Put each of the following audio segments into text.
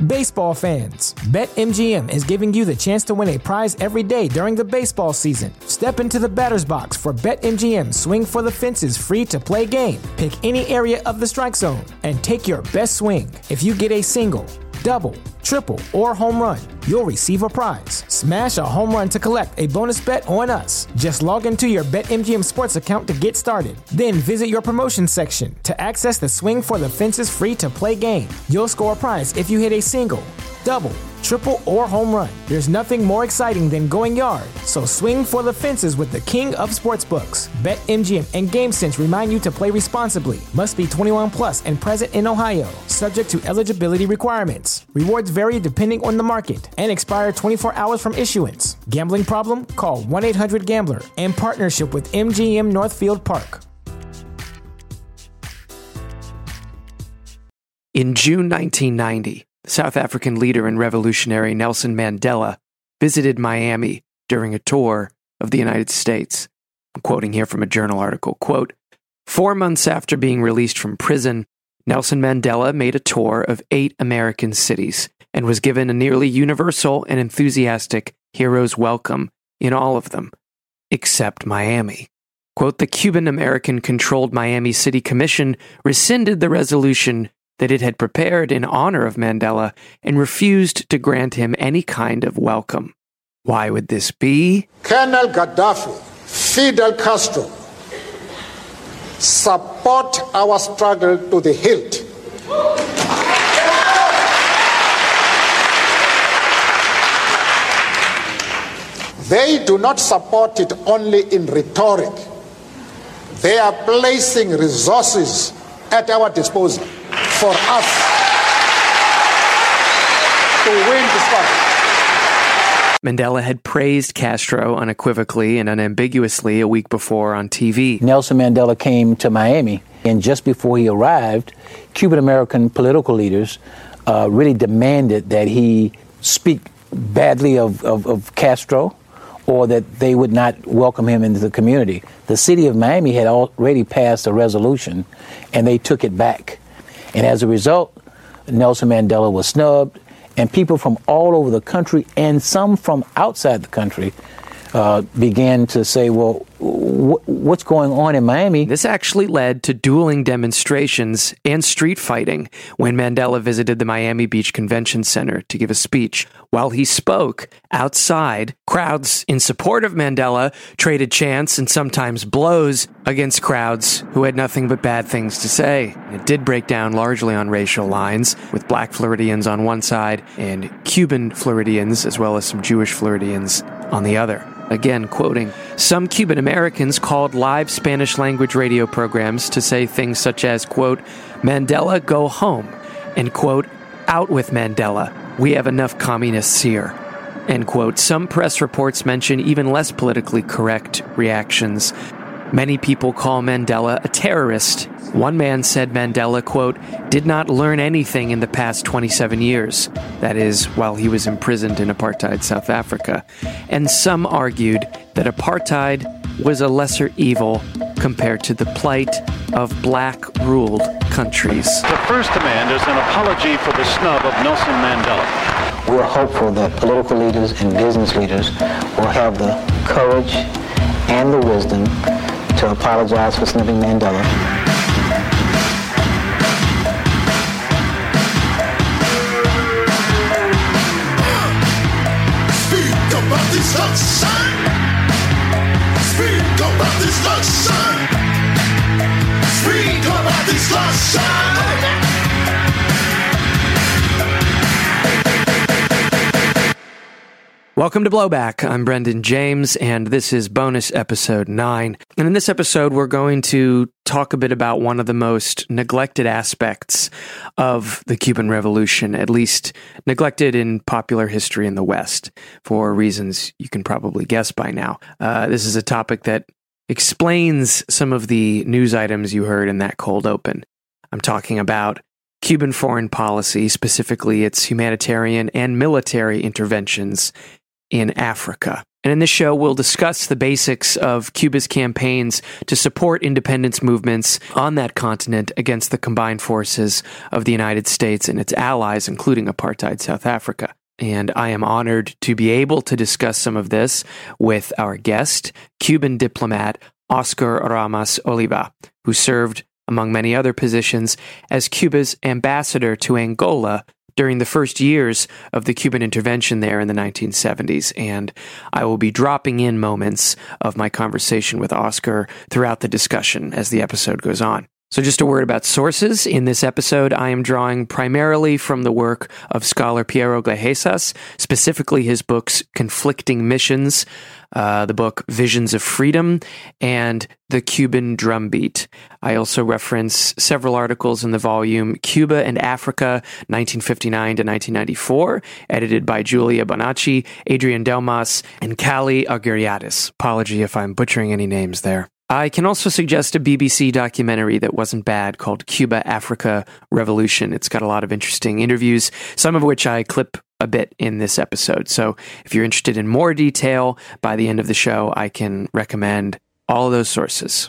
Baseball fans, BetMGM is giving you the chance to win a prize every day during the baseball season. Step into the batter's box for BetMGM Swing for the Fences free-to-play game. Pick any area of the strike zone and take your best swing. If you get a single, double, triple, or home run, you'll receive a prize. Smash a home run to collect a bonus bet on us. Just log into your BetMGM Sports account to get started. Then visit your promotion section to access the Swing for the Fences free-to-play game. You'll score a prize if you hit a single, double, triple, or home run. There's nothing more exciting than going yard, so swing for the fences with the king of sportsbooks. BetMGM and GameSense remind you to play responsibly. Must be 21 plus and present in Ohio, subject to eligibility requirements. Rewards vary depending on the market and expire 24 hours from issuance. Gambling problem? Call 1-800-GAMBLER in partnership with MGM Northfield Park. In June 1990, South African leader and revolutionary Nelson Mandela visited Miami during a tour of the United States. I'm quoting here from a journal article, quote, 4 months after being released from prison, Nelson Mandela made a tour of 8 American cities and was given a nearly universal and enthusiastic hero's welcome in all of them, except Miami. Quote, the Cuban-American-controlled Miami City Commission rescinded the resolution that it had prepared in honor of Mandela and refused to grant him any kind of welcome. Why would this be? Colonel Gaddafi, Fidel Castro, support our struggle to the hilt. They do not support it only in rhetoric. They are placing resources at our disposal for us to win this battle. Mandela had praised Castro unequivocally and unambiguously a week before on TV. Nelson Mandela came to Miami, and just before he arrived, Cuban-American political leaders really demanded that he speak badly of Castro, or that they would not welcome him into the community. The city of Miami had already passed a resolution, and they took it back. And as a result, Nelson Mandela was snubbed, and people from all over the country and some from outside the country began to say, well, what's going on in Miami? This actually led to dueling demonstrations and street fighting when Mandela visited the Miami Beach Convention Center to give a speech. While he spoke outside, crowds in support of Mandela traded chants and sometimes blows against crowds who had nothing but bad things to say. It did break down largely on racial lines, with black Floridians on one side and Cuban Floridians, as well as some Jewish Floridians, on the other. Again, quoting, some Cuban Americans called live Spanish-language radio programs to say things such as, quote, Mandela, go home, and, quote, out with Mandela. We have enough communists here, end quote. Some press reports mention even less politically correct reactions. Many people call Mandela a terrorist. One man said Mandela, quote, did not learn anything in the past 27 years. That is, while he was imprisoned in apartheid South Africa. And some argued that apartheid was a lesser evil compared to the plight of black-ruled countries. The first demand is an apology for the snub of Nelson Mandela. We're hopeful that political leaders and business leaders will have the courage and the wisdom to apologize for snubbing Mandela. Speak about this sunshine. Speak about this sunshine. Speak about this sunshine. Welcome to Blowback. I'm Brendan James, and this is bonus episode 9. And in this episode, we're going to talk a bit about one of the most neglected aspects of the Cuban Revolution, at least neglected in popular history in the West, for reasons you can probably guess by now. This is a topic that explains some of the news items you heard in that cold open. I'm talking about Cuban foreign policy, specifically its humanitarian and military interventions in Africa. And in this show, we'll discuss the basics of Cuba's campaigns to support independence movements on that continent against the combined forces of the United States and its allies, including apartheid South Africa. And I am honored to be able to discuss some of this with our guest, Cuban diplomat Oscar Ramos Oliva, who served, among many other positions, as Cuba's ambassador to Angola during the first years of the Cuban intervention there in the 1970s. And I will be dropping in moments of my conversation with Oscar throughout the discussion as the episode goes on. So just a word about sources. In this episode, I am drawing primarily from the work of scholar Piero Glejesas, specifically his books Conflicting Missions, the book Visions of Freedom, and The Cuban Drumbeat. I also reference several articles in the volume Cuba and Africa, 1959 to 1994, edited by Julia Bonacci, Adrian Delmas, and Kali Agiriadis. Apology if I'm butchering any names there. I can also suggest a BBC documentary that wasn't bad called Cuba-Africa Revolution. It's got a lot of interesting interviews, some of which I clip a bit in this episode. So if you're interested in more detail, by the end of the show, I can recommend all of those sources.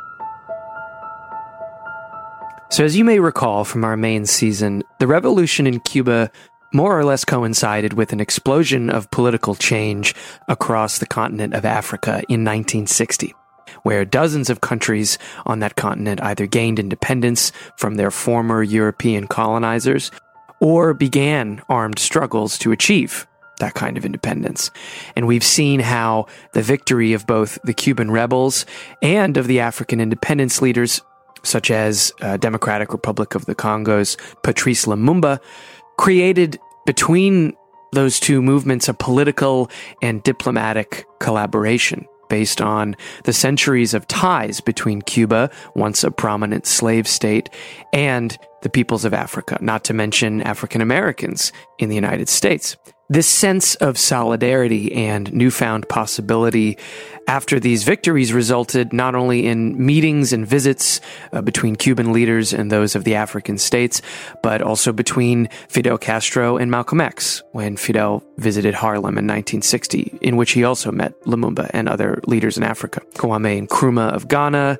So as you may recall from our main season, the revolution in Cuba more or less coincided with an explosion of political change across the continent of Africa in 1960. Where dozens of countries on that continent either gained independence from their former European colonizers or began armed struggles to achieve that kind of independence. And we've seen how the victory of both the Cuban rebels and of the African independence leaders, such as Democratic Republic of the Congo's Patrice Lumumba, created between those two movements a political and diplomatic collaboration based on the centuries of ties between Cuba, once a prominent slave state, and the peoples of Africa, not to mention African Americans in the United States. This sense of solidarity and newfound possibility after these victories resulted not only in meetings and visits between Cuban leaders and those of the African states, but also between Fidel Castro and Malcolm X when Fidel visited Harlem in 1960, in which he also met Lumumba and other leaders in Africa, Kwame Nkrumah of Ghana,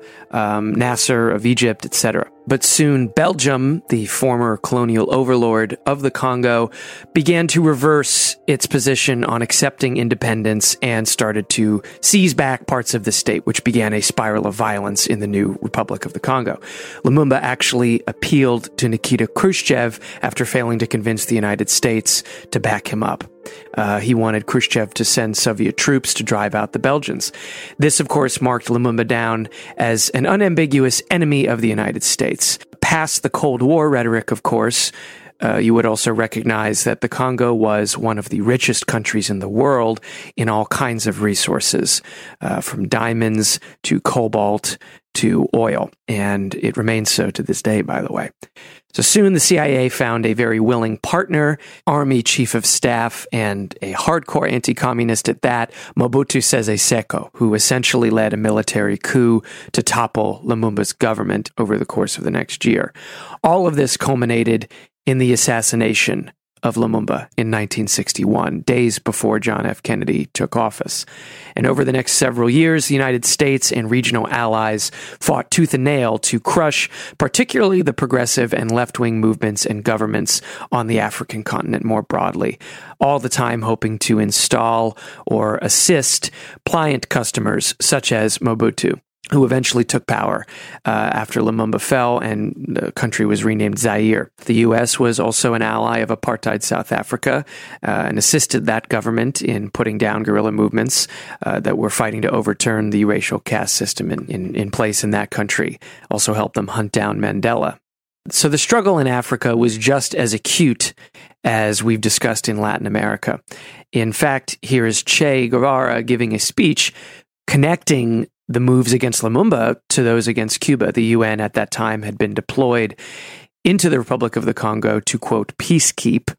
Nasser of Egypt, etc. But soon Belgium, the former colonial overlord of the Congo, began to reverse its position on accepting independence and started to seize back parts of the state, which began a spiral of violence in the new Republic of the Congo. Lumumba actually appealed to Nikita Khrushchev after failing to convince the United States to back him up. He wanted Khrushchev to send Soviet troops to drive out the Belgians. This, of course, marked Lumumba down as an unambiguous enemy of the United States. Past the Cold War rhetoric, of course, you would also recognize that the Congo was one of the richest countries in the world in all kinds of resources, from diamonds to cobalt to oil. And it remains so to this day, by the way. So soon the CIA found a very willing partner, Army Chief of Staff, and a hardcore anti-communist at that, Mobutu Sese Seko, who essentially led a military coup to topple Lumumba's government over the course of the next year. All of this culminated in the assassination of Lumumba in 1961, days before John F. Kennedy took office. And over the next several years, the United States and regional allies fought tooth and nail to crush particularly the progressive and left-wing movements and governments on the African continent more broadly, all the time hoping to install or assist pliant customers such as Mobutu, who eventually took power after Lumumba fell and the country was renamed Zaire. The U.S. was also an ally of apartheid South Africa and assisted that government in putting down guerrilla movements that were fighting to overturn the racial caste system in place in that country. Also helped them hunt down Mandela. So the struggle in Africa was just as acute as we've discussed in Latin America. In fact, here is Che Guevara giving a speech connecting the moves against Lumumba to those against Cuba. The UN at that time had been deployed into the Republic of the Congo to, quote, peacekeep,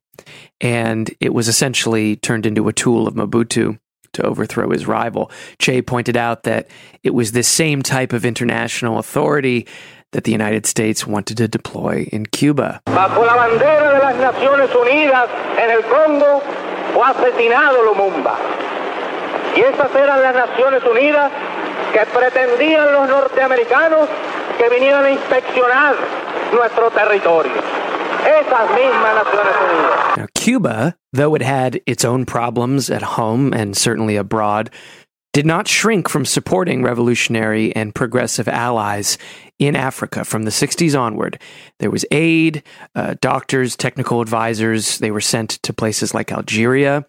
and it was essentially turned into a tool of Mobutu to overthrow his rival. Che pointed out that it was this same type of international authority that the United States wanted to deploy in Cuba. Bajo la bandera de las Naciones Unidas en el Congo fue asesinado Lumumba. Y esas eran las Naciones Unidas que pretendían los norteamericanos que vinieran a inspeccionar nuestro territorio. Esas mismas Naciones Unidas. Now, Cuba, though it had its own problems at home and certainly abroad, did not shrink from supporting revolutionary and progressive allies in Africa from the 60s onward. There was aid, doctors, technical advisors. They were sent to places like Algeria,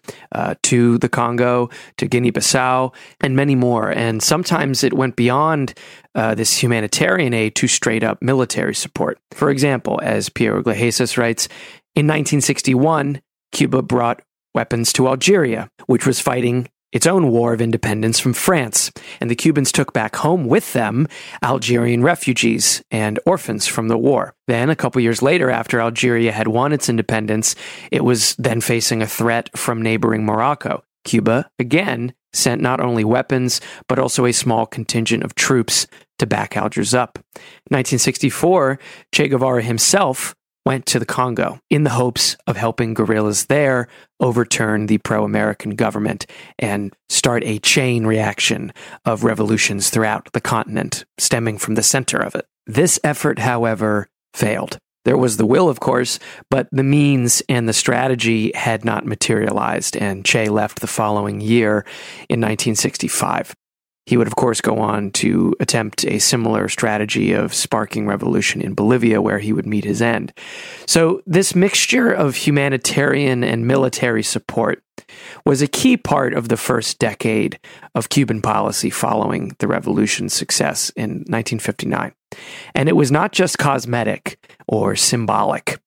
to the Congo, to Guinea-Bissau, and many more. And sometimes it went beyond this humanitarian aid to straight-up military support. For example, as Piero Iglesias writes, in 1961, Cuba brought weapons to Algeria, which was fighting its own war of independence from France, and the Cubans took back home with them Algerian refugees and orphans from the war. Then, a couple years later, after Algeria had won its independence, it was then facing a threat from neighboring Morocco. Cuba, again, sent not only weapons, but also a small contingent of troops to back Algiers up. In 1964, Che Guevara himself went to the Congo in the hopes of helping guerrillas there overturn the pro-American government and start a chain reaction of revolutions throughout the continent, stemming from the center of it. This effort, however, failed. There was the will, of course, but the means and the strategy had not materialized, and Che left the following year in 1965. He would, of course, go on to attempt a similar strategy of sparking revolution in Bolivia, where he would meet his end. So this mixture of humanitarian and military support was a key part of the first decade of Cuban policy following the revolution's success in 1959. And it was not just cosmetic or symbolic.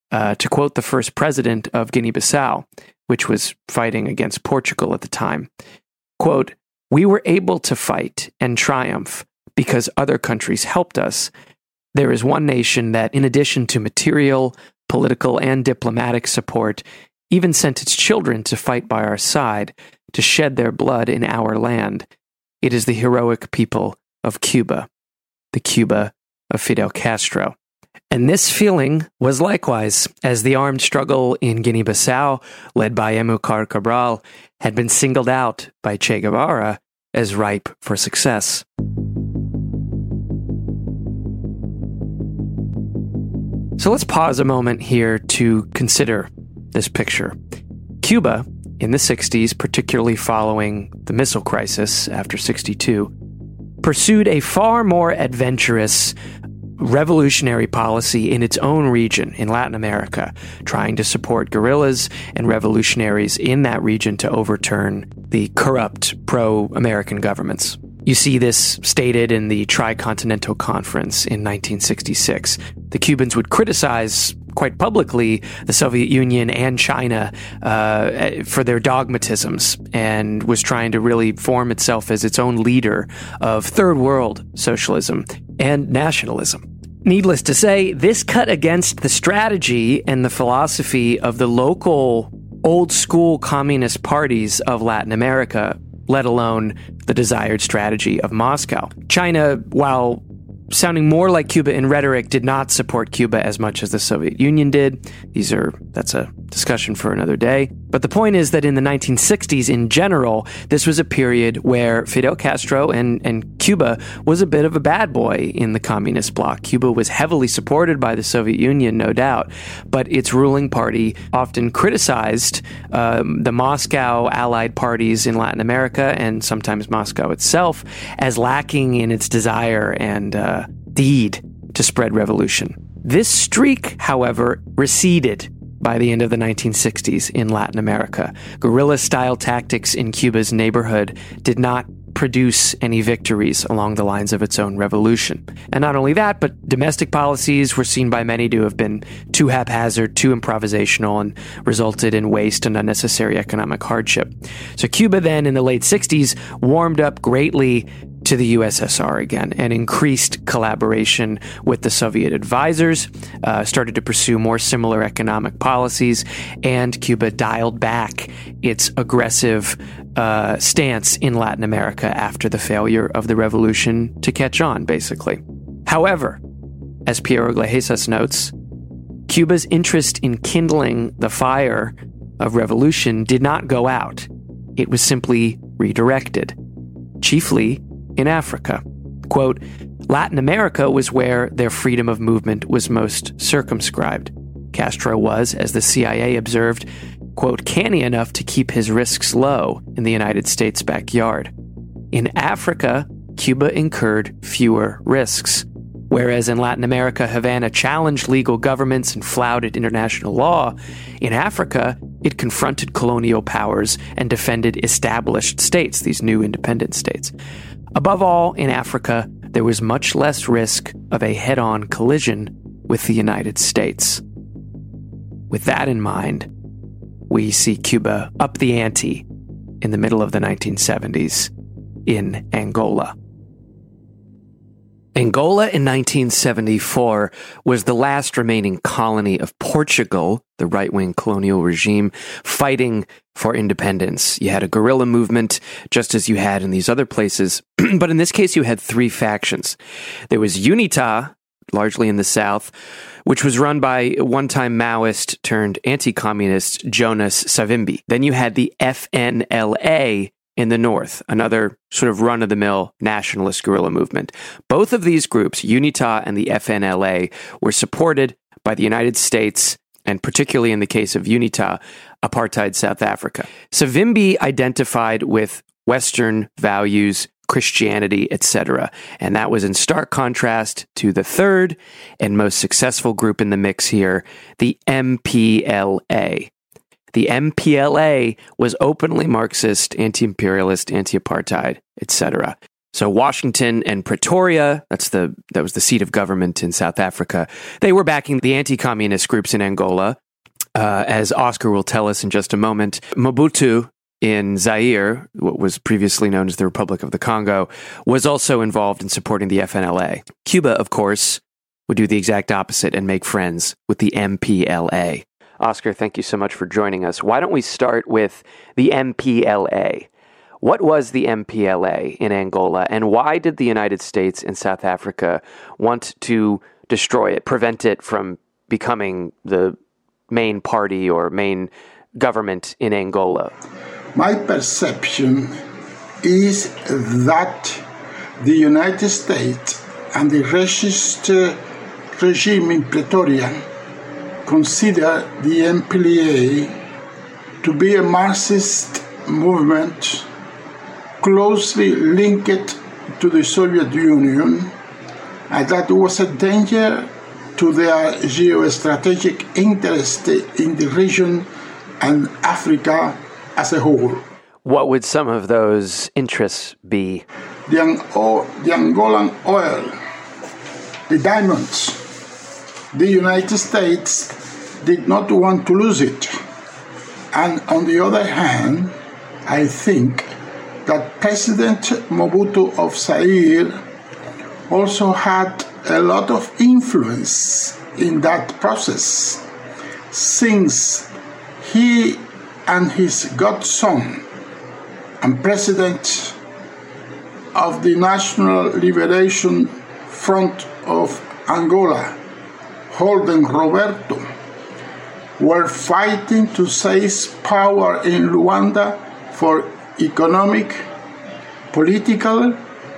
To quote the first president of Guinea-Bissau, which was fighting against Portugal at the time, quote, "We were able to fight and triumph because other countries helped us. There is one nation that, in addition to material, political, and diplomatic support, even sent its children to fight by our side, to shed their blood in our land. It is the heroic people of Cuba, the Cuba of Fidel Castro." And this feeling was likewise as the armed struggle in Guinea-Bissau, led by Amilcar Cabral, had been singled out by Che Guevara as ripe for success. So let's pause a moment here to consider this picture. Cuba, in the 60s, particularly following the missile crisis after 62, pursued a far more adventurous revolutionary policy in its own region in Latin America, trying to support guerrillas and revolutionaries in that region to overturn the corrupt pro-American governments. You see this stated in the Tricontinental Conference in 1966. The Cubans would criticize quite publicly the Soviet Union and China for their dogmatisms, and was trying to really form itself as its own leader of third world socialism and nationalism. Needless to say, this cut against the strategy and the philosophy of the local old-school communist parties of Latin America, let alone the desired strategy of Moscow. China, while sounding more like Cuba in rhetoric, did not support Cuba as much as the Soviet Union did. That's a discussion for another day. But the point is that in the 1960s in general, this was a period where Fidel Castro and Cuba was a bit of a bad boy in the communist bloc. Cuba was heavily supported by the Soviet Union, no doubt, but its ruling party often criticized the Moscow allied parties in Latin America, and sometimes Moscow itself, as lacking in its desire and deed to spread revolution. This streak, however, receded by the end of the 1960s in Latin America. Guerrilla-style tactics in Cuba's neighborhood did not produce any victories along the lines of its own revolution. And not only that, but domestic policies were seen by many to have been too haphazard, too improvisational, and resulted in waste and unnecessary economic hardship. So Cuba then, in the late 60s, warmed up greatly to the USSR again and increased collaboration with the Soviet advisors, started to pursue more similar economic policies, and Cuba dialed back its aggressive stance in Latin America after the failure of the revolution to catch on, basically. However, as Piero Iglesias notes, Cuba's interest in kindling the fire of revolution did not go out. It was simply redirected, chiefly in Africa. Quote, Latin America was where their freedom of movement was most circumscribed. Castro was, as the CIA observed, quote, canny enough to keep his risks low in the United States' backyard. In Africa, Cuba incurred fewer risks. Whereas in Latin America, Havana challenged legal governments and flouted international law, in Africa, it confronted colonial powers and defended established states, these new independent states. Above all, in Africa, there was much less risk of a head-on collision with the United States. With that in mind, we see Cuba up the ante in the middle of the 1970s in Angola. Angola in 1974 was the last remaining colony of Portugal, the right-wing colonial regime, fighting for independence. You had a guerrilla movement, just as you had in these other places, but in this case you had three factions. There was UNITA, largely in the south, which was run by one-time Maoist turned anti-communist Jonas Savimbi. Then you had the FNLA in the north, another sort of run-of-the-mill nationalist guerrilla movement. Both of these groups, UNITA and the FNLA, were supported by the United States, and particularly in the case of UNITA, apartheid South Africa. Savimbi identified with Western values, Christianity, etc., and that was in stark contrast to the third and most successful group in the mix here, the MPLA. The MPLA was openly Marxist, anti-imperialist, anti-apartheid, etc. So Washington and Pretoria, that was the seat of government in South Africa, they were backing the anti-communist groups in Angola. As Oscar will tell us in just a moment, Mobutu in Zaire, what was previously known as the Republic of the Congo, was also involved in supporting the FNLA. Cuba, of course, would do the exact opposite and make friends with the MPLA. Oscar, thank you so much for joining us. Why don't we start with the MPLA? What was the MPLA in Angola, and why did the United States and South Africa want to destroy it, prevent it from becoming the main party or main government in Angola? My perception is that the United States and the racist regime in Pretoria consider the MPLA to be a Marxist movement closely linked to the Soviet Union, and that was a danger to their geostrategic interest in the region and Africa as a whole. What would some of those interests be? The Angolan oil, the diamonds. The United States did not want to lose it. And on the other hand, I think that President Mobutu of Zaire also had a lot of influence in that process, since he and his godson and president of the National Liberation Front of Angola, Holden Roberto, were fighting to seize power in Luanda for economic, political,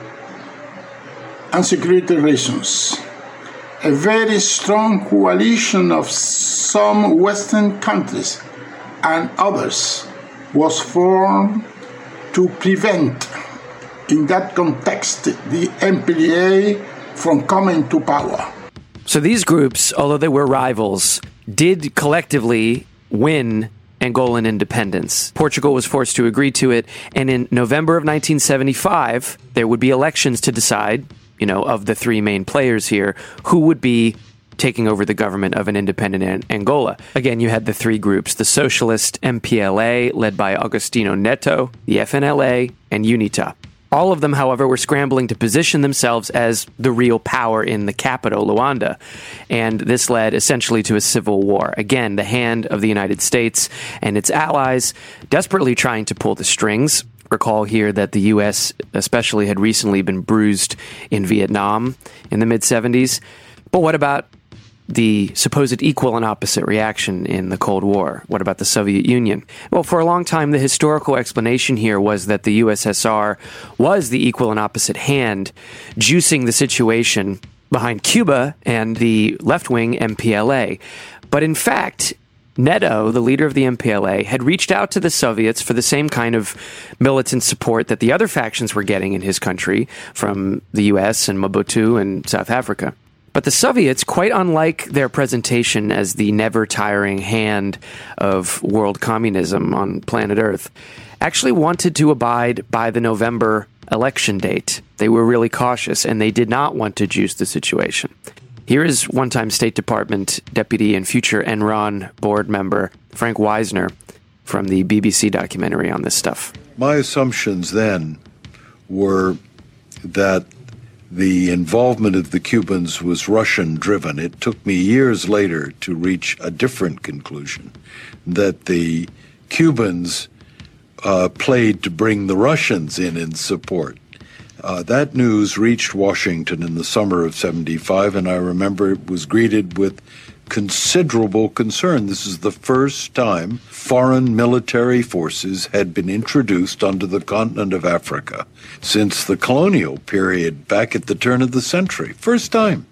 and security reasons. A very strong coalition of some Western countries and others was formed to prevent, in that context, the MPLA from coming to power. So these groups, although they were rivals, did collectively win Angolan independence. Portugal was forced to agree to it, and in November of 1975, there would be elections to decide, of the three main players here, who would be taking over the government of an independent Angola. Again, you had the three groups, the socialist MPLA, led by Agostinho Neto, the FNLA, and UNITA. All of them, however, were scrambling to position themselves as the real power in the capital, Luanda. And this led essentially to a civil war. Again, the hand of the United States and its allies desperately trying to pull the strings. Recall here that the U.S. especially had recently been bruised in Vietnam in the mid-'70s. But what about the supposed equal and opposite reaction in the Cold War? What about the Soviet Union? Well, for a long time, the historical explanation here was that the USSR was the equal and opposite hand, juicing the situation behind Cuba and the left-wing MPLA. But in fact, Neto, the leader of the MPLA, had reached out to the Soviets for the same kind of militant support that the other factions were getting in his country from the US and Mobutu and South Africa. But the Soviets, quite unlike their presentation as the never-tiring hand of world communism on planet Earth, actually wanted to abide by the November election date. They were really cautious, and they did not want to juice the situation. Here is one-time State Department deputy and future Enron board member Frank Wisner from the BBC documentary on this stuff. My assumptions then were that the involvement of the Cubans was Russian-driven. It took me years later to reach a different conclusion, that the Cubans played to bring the Russians in support. That news reached Washington in the summer of '75, and I remember it was greeted with considerable concern. This is the first time foreign military forces had been introduced onto the continent of Africa since the colonial period back at the turn of the century. First time.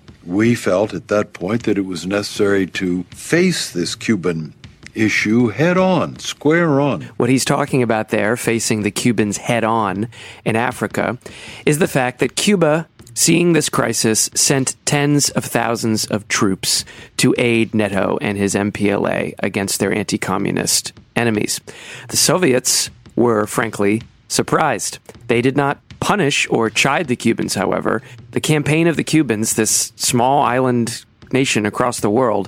We felt at that point that it was necessary to face this Cuban issue head on, square on. What he's talking about there, facing the Cubans head on in Africa, is the fact that Cuba, seeing this crisis, sent tens of thousands of troops to aid Neto and his MPLA against their anti-communist enemies. The Soviets were, frankly, surprised. They did not punish or chide the Cubans, however. The campaign of the Cubans, this small island nation across the world,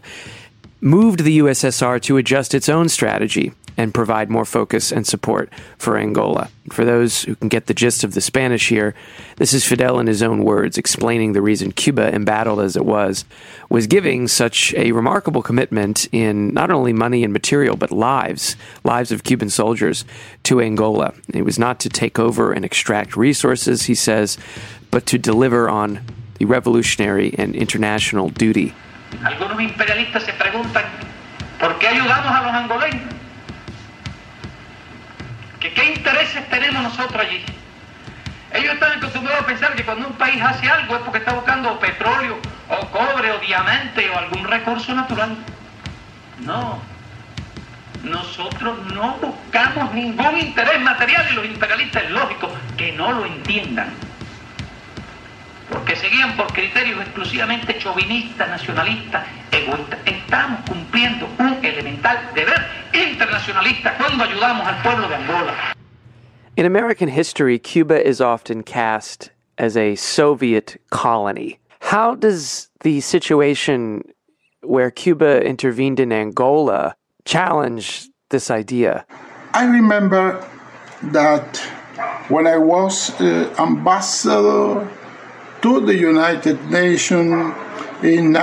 moved the USSR to adjust its own strategy and provide more focus and support for Angola. For those who can get the gist of the Spanish here, this is Fidel in his own words explaining the reason Cuba, embattled as it was giving such a remarkable commitment in not only money and material, but lives of Cuban soldiers to Angola. It was not to take over and extract resources, he says, but to deliver on the revolutionary and international duty. Algunos imperialistas se preguntan ¿por qué ayudamos a los angoleños? ¿Qué intereses tenemos nosotros allí? Ellos están acostumbrados a pensar que cuando un país hace algo es porque está buscando petróleo, o cobre, o diamante, o algún recurso natural. No. Nosotros no buscamos ningún interés material y los imperialistas es lógico que no lo entiendan. Porque se guían por criterios exclusivamente chauvinistas, nacionalistas, egoístas. Estamos cumpliendo un elemental deber internacionalista cuando ayudamos al pueblo de Angola. In American history, Cuba is often cast as a Soviet colony. How does the situation where Cuba intervened in Angola challenge this idea? I remember that when I was ambassador to the United Nations in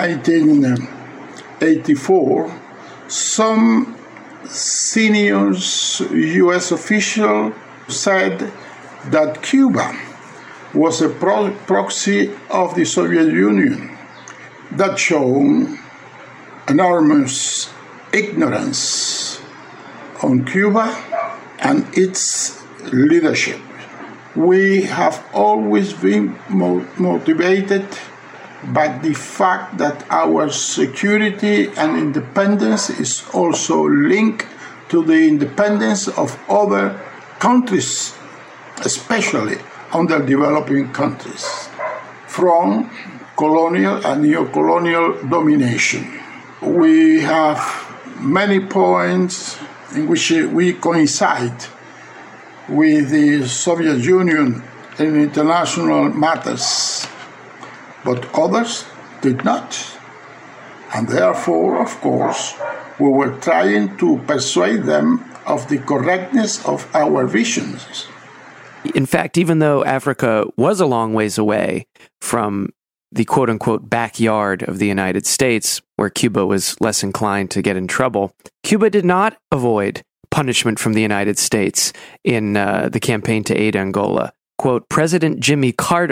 1984, some senior U.S. official said that Cuba was a proxy of the Soviet Union. That showed enormous ignorance on Cuba and its leadership. We have always been motivated by the fact that our security and independence is also linked to the independence of other countries, especially underdeveloping countries, from colonial and neo-colonial domination. We have many points in which we coincide with the Soviet Union in international matters, but others did not. And therefore, of course, we were trying to persuade them of the correctness of our visions. In fact, even though Africa was a long ways away from the quote-unquote backyard of the United States, where Cuba was less inclined to get in trouble, Cuba did not avoid punishment from the United States in the campaign to aid Angola. Quote, President Jimmy Carter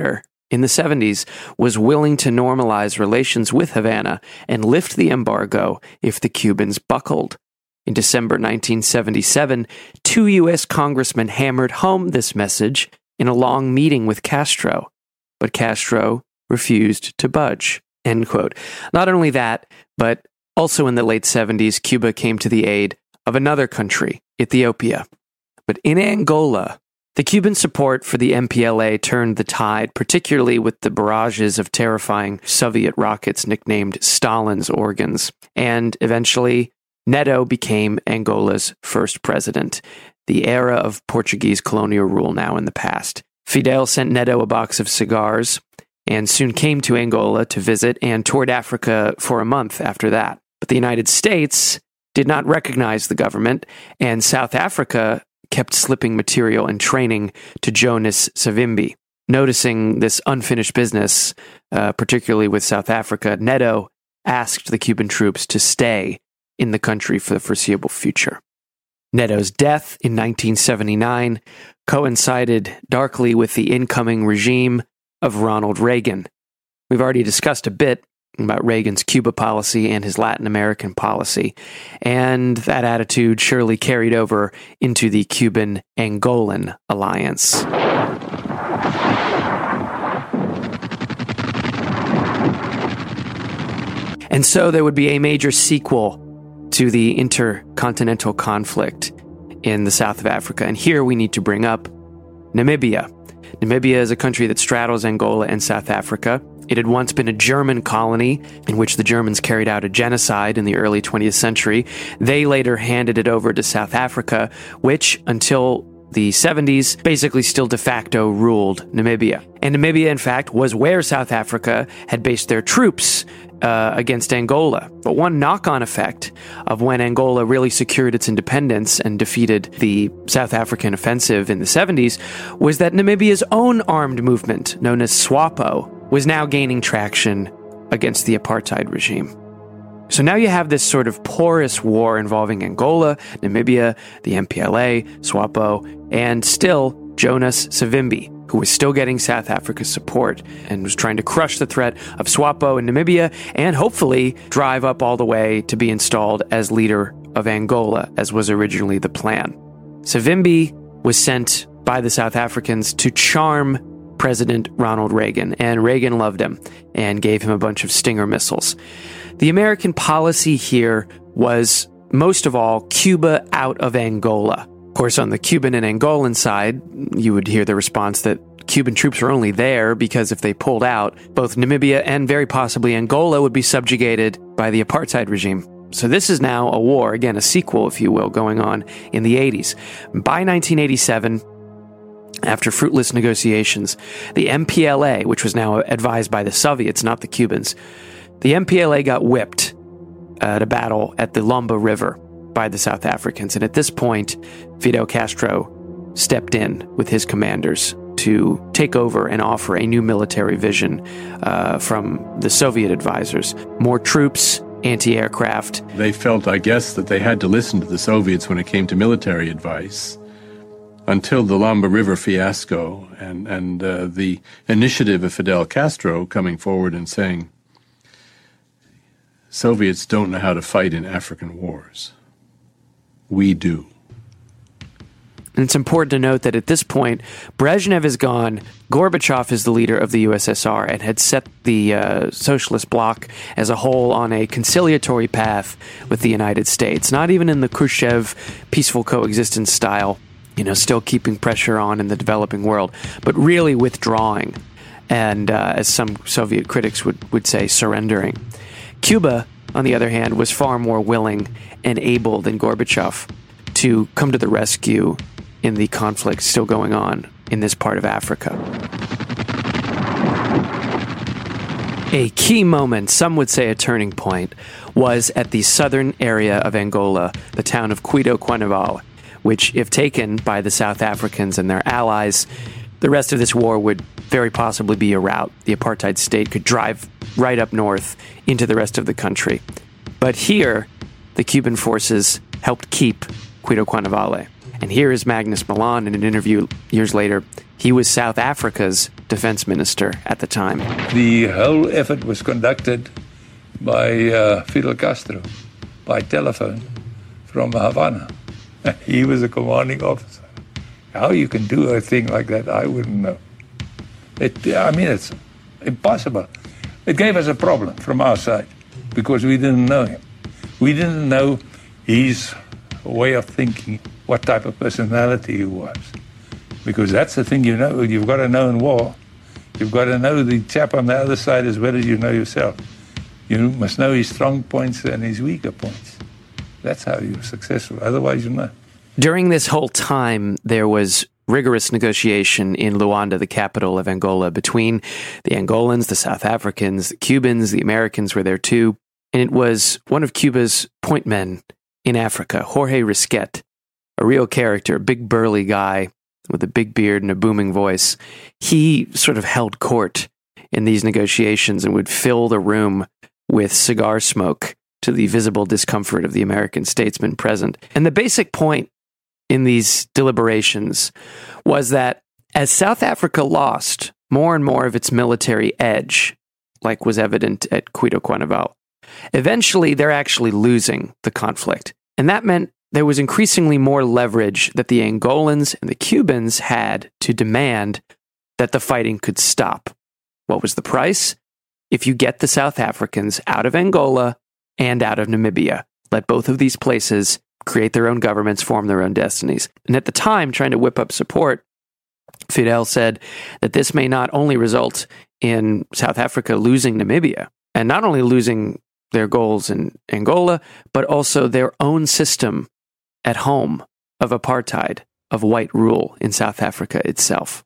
in the 70s was willing to normalize relations with Havana and lift the embargo if the Cubans buckled. In December 1977, 2 U.S. congressmen hammered home this message in a long meeting with Castro, but Castro refused to budge, end quote. Not only that, but also in the late 70s, Cuba came to the aid of another country, Ethiopia. But in Angola, the Cuban support for the MPLA turned the tide, particularly with the barrages of terrifying Soviet rockets nicknamed Stalin's organs. And eventually, Neto became Angola's first president, the era of Portuguese colonial rule now in the past. Fidel sent Neto a box of cigars and soon came to Angola to visit and toured Africa for a month after that. But the United States did not recognize the government, and South Africa kept slipping material and training to Jonas Savimbi. Noticing this unfinished business, particularly with South Africa, Neto asked the Cuban troops to stay in the country for the foreseeable future. Neto's death in 1979 coincided darkly with the incoming regime of Ronald Reagan. We've already discussed a bit about Reagan's Cuba policy and his Latin American policy, and that attitude surely carried over into the Cuban-Angolan alliance. And so there would be a major sequel to the intercontinental conflict in the south of Africa. And here we need to bring up Namibia. Namibia is a country that straddles Angola and South Africa. It had once been a German colony in which the Germans carried out a genocide in the early 20th century. They later handed it over to South Africa, which, until the 70s, basically still de facto ruled Namibia. And Namibia, in fact, was where South Africa had based their troops against Angola. But one knock-on effect of when Angola really secured its independence and defeated the South African offensive in the 70s was that Namibia's own armed movement, known as SWAPO, was now gaining traction against the apartheid regime. So now you have this sort of porous war involving Angola, Namibia, the MPLA, SWAPO, and still Jonas Savimbi, who was still getting South Africa's support and was trying to crush the threat of SWAPO in Namibia and hopefully drive up all the way to be installed as leader of Angola, as was originally the plan. Savimbi was sent by the South Africans to charm President Ronald Reagan, and Reagan loved him and gave him a bunch of Stinger missiles. The American policy here was, most of all, Cuba out of Angola. Of course, on the Cuban and Angolan side, you would hear the response that Cuban troops were only there because if they pulled out, both Namibia and very possibly Angola would be subjugated by the apartheid regime. So this is now a war, again, a sequel, if you will, going on in the 80s. By 1987, after fruitless negotiations, the MPLA, which was now advised by the Soviets, not the Cubans, the MPLA got whipped to battle at the Lomba River by the South Africans. And at this point, Fidel Castro stepped in with his commanders to take over and offer a new military vision from the Soviet advisors. More troops, anti-aircraft. They felt, I guess, that they had to listen to the Soviets when it came to military advice until the Lomba River fiasco and the initiative of Fidel Castro coming forward and saying, Soviets don't know how to fight in African wars. We do. And it's important to note that at this point, Brezhnev is gone, Gorbachev is the leader of the USSR and had set the socialist bloc as a whole on a conciliatory path with the United States, not even in the Khrushchev peaceful coexistence style, still keeping pressure on in the developing world, but really withdrawing, and as some Soviet critics would say, surrendering. Cuba, on the other hand, was far more willing and able than Gorbachev to come to the rescue in the conflict still going on in this part of Africa. A key moment, some would say a turning point, was at the southern area of Angola, the town of Cuido-Quanival, which, if taken by the South Africans and their allies, the rest of this war would very possibly be a rout. The apartheid state could drive right up north into the rest of the country. But here, the Cuban forces helped keep Cuido-Quanival. And here is Magnus Malan in an interview years later. He was South Africa's defense minister at the time. The whole effort was conducted by Fidel Castro by telephone from Havana. He was a commanding officer. How you can do a thing like that, I wouldn't know. It's impossible. It gave us a problem from our side because we didn't know him. We didn't know his way of thinking, what type of personality he was. Because that's the thing you've got to know in war. You've got to know the chap on the other side as well as you know yourself. You must know his strong points and his weaker points. That's how you're successful. Otherwise, you're not. During this whole time, there was rigorous negotiation in Luanda, the capital of Angola, between the Angolans, the South Africans, the Cubans, the Americans were there too. And it was one of Cuba's point men in Africa, Jorge Risquet, a real character, a big burly guy with a big beard and a booming voice. He sort of held court in these negotiations and would fill the room with cigar smoke to the visible discomfort of the American statesmen present. And the basic point in these deliberations was that as South Africa lost more and more of its military edge, like was evident at Cuito Cuanavalle, eventually they're actually losing the conflict. And that meant there was increasingly more leverage that the Angolans and the Cubans had to demand that the fighting could stop. What was the price? If you get the South Africans out of Angola and out of Namibia, let both of these places create their own governments, form their own destinies. And at the time, trying to whip up support, Fidel said that this may not only result in South Africa losing Namibia, and not only losing their goals in Angola, but also their own system at home of apartheid, of white rule in South Africa itself.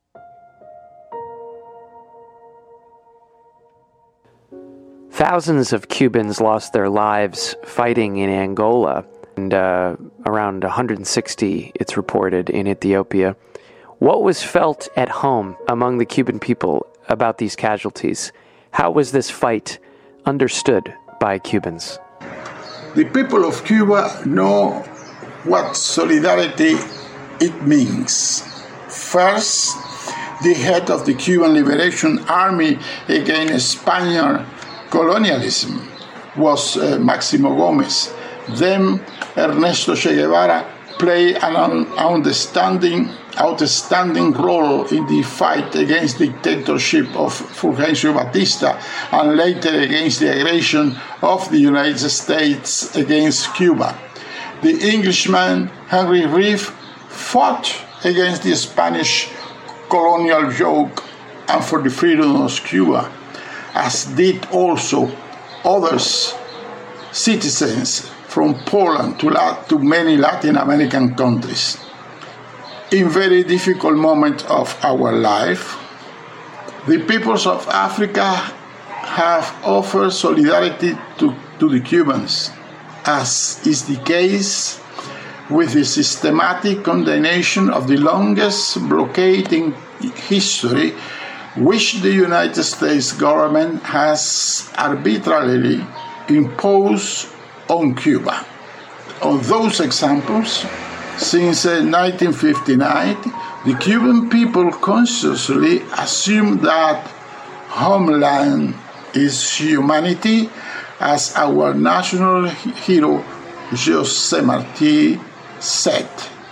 Thousands of Cubans lost their lives fighting in Angola, and around 160, it's reported, in Ethiopia. What was felt at home among the Cuban people about these casualties? How was this fight understood by Cubans? The people of Cuba know what solidarity it means. First, the head of the Cuban Liberation Army against Spaniard colonialism was Máximo Gómez. Then Ernesto Che Guevara played an outstanding role in the fight against the dictatorship of Fulgencio Batista and later against the aggression of the United States against Cuba. The Englishman Henry Reeve fought against the Spanish colonial yoke and for the freedom of Cuba, as did also others citizens from Poland to many Latin American countries. In very difficult moments of our life, the peoples of Africa have offered solidarity to the Cubans, as is the case with the systematic condemnation of the longest blockade in history, which the United States government has arbitrarily imposed on Cuba. Of those examples, since 1959, the Cuban people consciously assume that homeland is humanity, as our national hero José Martí said.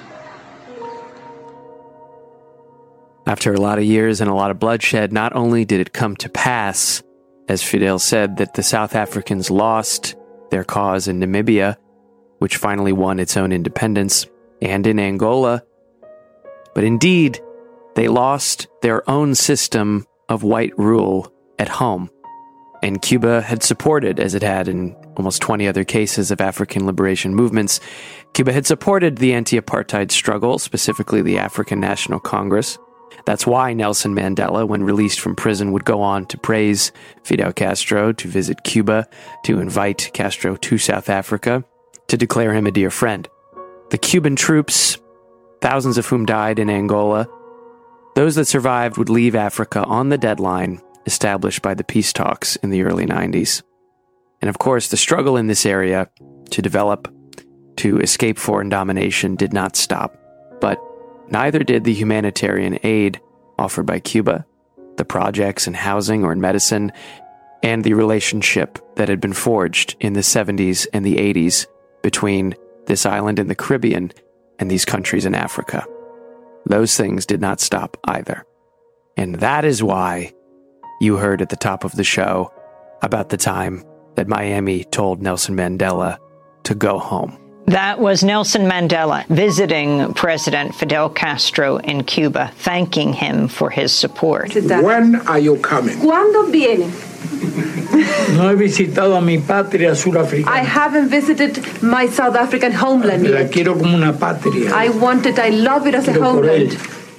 After a lot of years and a lot of bloodshed, not only did it come to pass, as Fidel said, that the South Africans lost their cause in Namibia, which finally won its own independence, and in Angola, but indeed, they lost their own system of white rule at home. And Cuba had supported, as it had in almost 20 other cases of African liberation movements, Cuba had supported the anti-apartheid struggle, specifically the African National Congress. That's why Nelson Mandela, when released from prison, would go on to praise Fidel Castro, to visit Cuba, to invite Castro to South Africa, to declare him a dear friend. The Cuban troops, thousands of whom died in Angola, those that survived would leave Africa on the deadline established by the peace talks in the early 90s. And of course, the struggle in this area to develop, to escape foreign domination did not stop. But neither did the humanitarian aid offered by Cuba, the projects in housing or in medicine, and the relationship that had been forged in the 70s and the 80s between this island in the Caribbean and these countries in Africa. Those things did not stop either. And that is why you heard at the top of the show about the time that Miami told Nelson Mandela to go home. That was Nelson Mandela visiting President Fidel Castro in Cuba, thanking him for his support. When are you coming? ¿Cuándo vienen? No he visitado a mi patria surafricana. I haven't visited my South African homeland La yet. quiero como una patria. I love it as a homeland.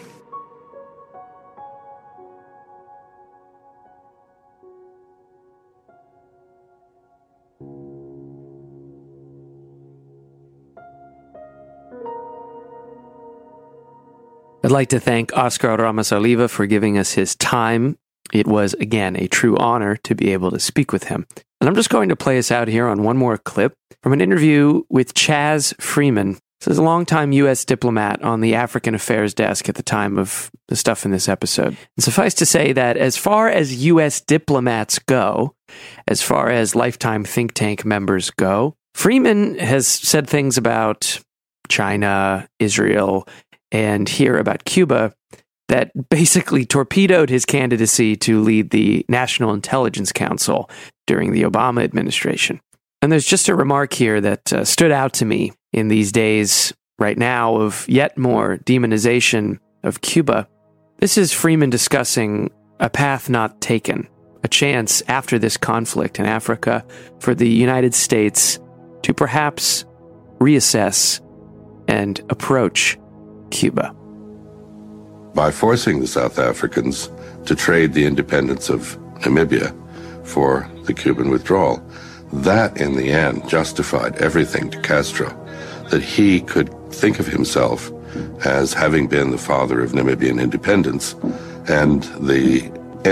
I'd like to thank Oscar Ramos Oliva for giving us his time. It was, again, a true honor to be able to speak with him. And I'm just going to play us out here on one more clip from an interview with Chaz Freeman. This is a longtime U.S. diplomat on the African Affairs desk at the time of the stuff in this episode. And suffice to say that as far as U.S. diplomats go, as far as lifetime think tank members go, Freeman has said things about China, Israel, and here about Cuba that basically torpedoed his candidacy to lead the National Intelligence Council during the Obama administration. And there's just a remark here that stood out to me in these days right now of yet more demonization of Cuba. This is Freeman discussing a path not taken, a chance after this conflict in Africa for the United States to perhaps reassess and approach Cuba. By forcing the South Africans to trade the independence of Namibia for the Cuban withdrawal, that in the end justified everything to Castro, that he could think of himself as having been the father of Namibian independence and the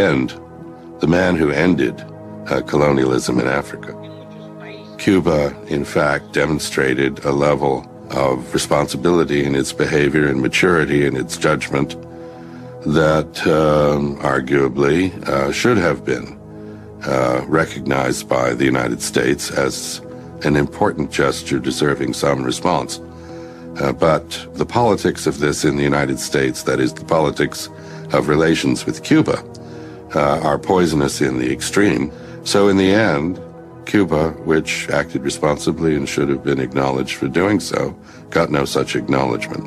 man who ended colonialism in Africa. Cuba, in fact, demonstrated a level of responsibility in its behavior and maturity in its judgment that arguably should have been recognized by the United States as an important gesture deserving some response. But the politics of this in the United States, that is the politics of relations with Cuba, are poisonous in the extreme. So in the end, Cuba, which acted responsibly and should have been acknowledged for doing so, got no such acknowledgement.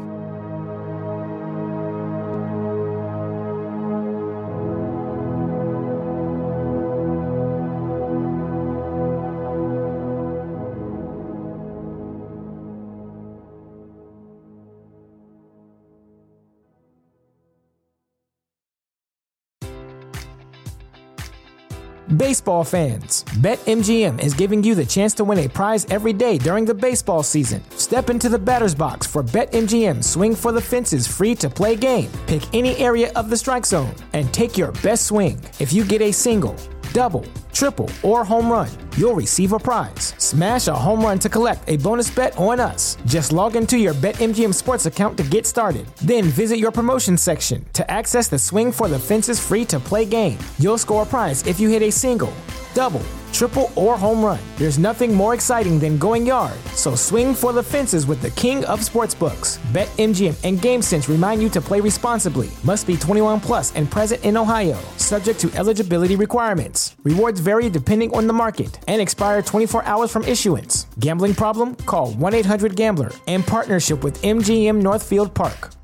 Baseball fans, BetMGM is giving you the chance to win a prize every day during the baseball season. Step into the batter's box for BetMGM Swing for the Fences free-to-play game. Pick any area of the strike zone and take your best swing. If you get a single, double, triple, or home run, you'll receive a prize. Smash a home run to collect a bonus bet on us. Just log into your BetMGM Sports account to get started. Then visit your promotion section to access the Swing for the Fences free-to-play game. You'll score a prize if you hit a single, double, triple, or home run. There's nothing more exciting than going yard, so swing for the fences with the king of sportsbooks. BetMGM and GameSense remind you to play responsibly. Must be 21 plus and present in Ohio, subject to eligibility requirements. Rewards vary depending on the market and expire 24 hours from issuance. Gambling problem? Call 1-800-GAMBLER in partnership with MGM Northfield Park.